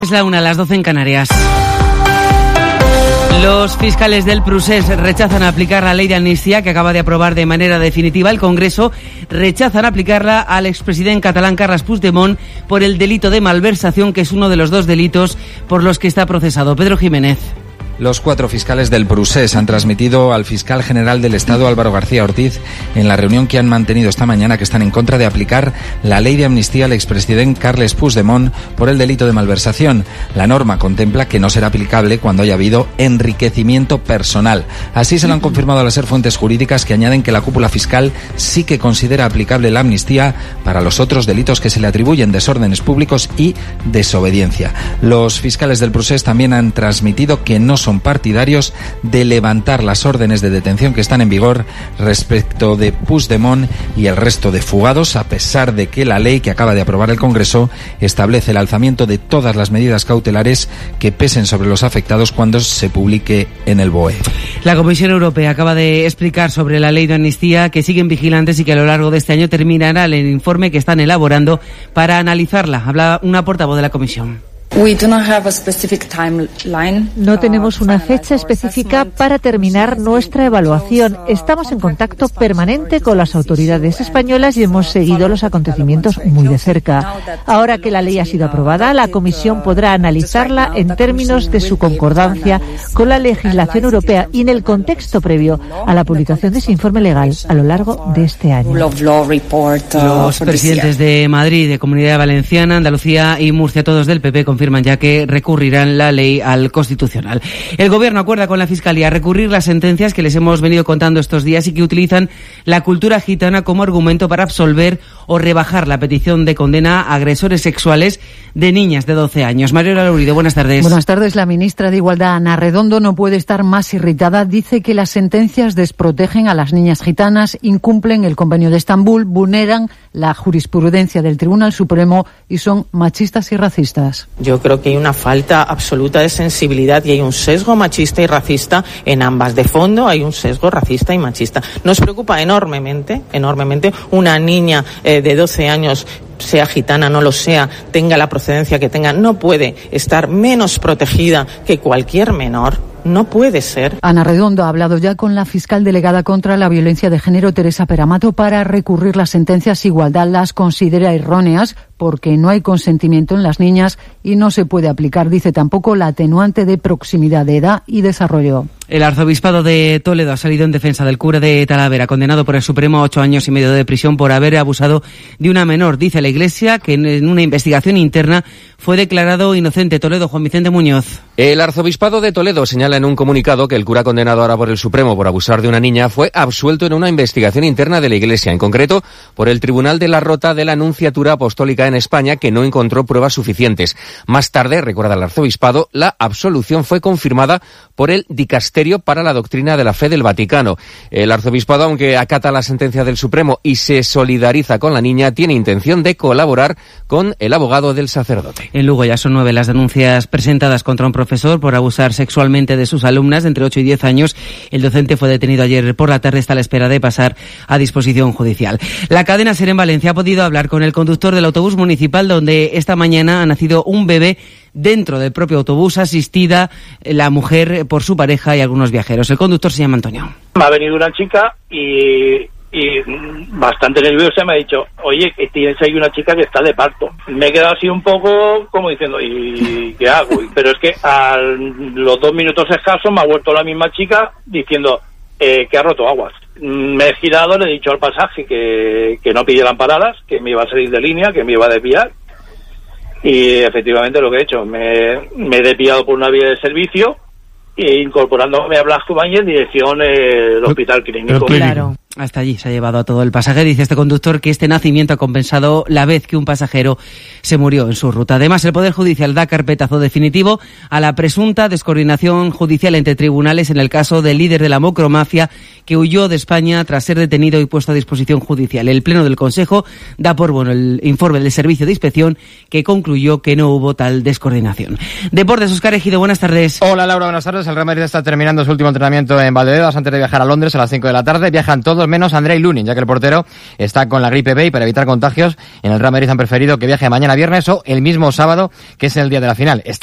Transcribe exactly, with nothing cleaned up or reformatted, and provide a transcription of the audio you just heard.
Es la una, a las doce en Canarias. Los fiscales del Procés rechazan aplicar la ley de amnistía que acaba de aprobar de manera definitiva el Congreso. Rechazan aplicarla al expresidente catalán Carles Puigdemont por el delito de malversación, que es uno de los dos delitos por los que está procesado. Pedro Jiménez. Los cuatro fiscales del Procés han transmitido al fiscal general del Estado, Álvaro García Ortiz, en la reunión que han mantenido esta mañana, que están en contra de aplicar la ley de amnistía al expresidente Carles Puigdemont por el delito de malversación. La norma contempla que no será aplicable cuando haya habido enriquecimiento personal. Así se lo han confirmado al ser fuentes jurídicas, que añaden que la cúpula fiscal sí que considera aplicable la amnistía para los otros delitos que se le atribuyen: desórdenes públicos y desobediencia. Los fiscales del Procés también han transmitido que no son partidarios de levantar las órdenes de detención que están en vigor respecto de Puigdemont y el resto de fugados, a pesar de que la ley que acaba de aprobar el Congreso establece el alzamiento de todas las medidas cautelares que pesen sobre los afectados cuando se publique en el B O E. La Comisión Europea acaba de explicar sobre la ley de amnistía que siguen vigilantes y que a lo largo de este año terminará el informe que están elaborando para analizarla. Habla una portavoz de la Comisión. No tenemos una fecha específica para terminar nuestra evaluación. Estamos en contacto permanente con las autoridades españolas y hemos seguido los acontecimientos muy de cerca. Ahora que la ley ha sido aprobada, la Comisión podrá analizarla en términos de su concordancia con la legislación europea y en el contexto previo a la publicación de ese informe legal a lo largo de este año. Los presidentes de Madrid, de Comunidad Valenciana, Andalucía y Murcia, todos del P P, confirman ya que recurrirán la ley al Constitucional. El Gobierno acuerda con la Fiscalía recurrir las sentencias que les hemos venido contando estos días y que utilizan la cultura gitana como argumento para absolver o rebajar la petición de condena a agresores sexuales de niñas de doce años. Mariola Lourido, buenas tardes. Buenas tardes. La ministra de Igualdad, Ana Redondo, no puede estar más irritada. Dice que las sentencias desprotegen a las niñas gitanas, incumplen el Convenio de Estambul, vulneran la jurisprudencia del Tribunal Supremo y son machistas y racistas. Yo creo que hay una falta absoluta de sensibilidad y hay un sesgo machista y racista en ambas. De fondo hay un sesgo racista y machista. Nos preocupa enormemente, enormemente, una niña eh, de doce años, sea gitana, no lo sea, tenga la procedencia que tenga, no puede estar menos protegida que cualquier menor. No puede ser. Ana Redondo ha hablado ya con la fiscal delegada contra la violencia de género, Teresa Peramato, para recurrir las sentencias. Igualdad las considera erróneas porque no hay consentimiento en las niñas y no se puede aplicar, dice, tampoco la atenuante de proximidad de edad y desarrollo. El arzobispado de Toledo ha salido en defensa del cura de Talavera, condenado por el Supremo a ocho años y medio de prisión por haber abusado de una menor. Dice la Iglesia que en una investigación interna fue declarado inocente. Toledo, Juan Vicente Muñoz. El arzobispado de Toledo señala en un comunicado que el cura condenado ahora por el Supremo por abusar de una niña fue absuelto en una investigación interna de la Iglesia, en concreto por el Tribunal de la Rota de la Nunciatura Apostólica en España, que no encontró pruebas suficientes. Más tarde, recuerda el arzobispado, la absolución fue confirmada por el Dicasterio para la Doctrina de la Fe del Vaticano. El arzobispado, aunque acata la sentencia del Supremo y se solidariza con la niña, tiene intención de colaborar con el abogado del sacerdote. En Lugo ya son nueve las denuncias presentadas contra un profesor por abusar sexualmente de sus alumnas de entre ocho y diez años. El docente fue detenido ayer por la tarde, está a la espera de pasar a disposición judicial. La cadena SER en Valencia ha podido hablar con el conductor del autobús municipal, donde esta mañana ha nacido un bebé dentro del propio autobús, asistida la mujer por su pareja y algunos viajeros. El conductor se llama Antonio. Me ha venido una chica y, y bastante nerviosa, me ha dicho, oye, que tienes ahí una chica que está de parto. Me he quedado así un poco como diciendo, ¿y qué hago? Pero es que a los dos minutos escasos me ha vuelto la misma chica diciendo eh, que ha roto aguas. Me he girado, le he dicho al pasaje que, que no pidieran paradas, que me iba a salir de línea, que me iba a desviar. Y efectivamente lo que he hecho, me, me he desviado por una vía de servicio e incorporándome a Blasco Bañez en dirección del Hospital Clínico. Claro. Hasta allí se ha llevado a todo el pasaje. Dice este conductor que este nacimiento ha compensado la vez que un pasajero se murió en su ruta. Además, el Poder Judicial da carpetazo definitivo a la presunta descoordinación judicial entre tribunales en el caso del líder de la macromafia que huyó de España tras ser detenido y puesto a disposición judicial. El Pleno del Consejo da por bueno el informe del Servicio de Inspección, que concluyó que no hubo tal descoordinación. Deportes, Óscar Ejido, buenas tardes. Hola Laura, buenas tardes. El Real Madrid está terminando su último entrenamiento en Valdebebas antes de viajar a Londres a las cinco de la tarde. Viajan todos todos menos Andrei Lunin, ya que el portero está con la gripe B y para evitar contagios en el Real Madrid han preferido que viaje mañana viernes o el mismo sábado, que es el día de la final.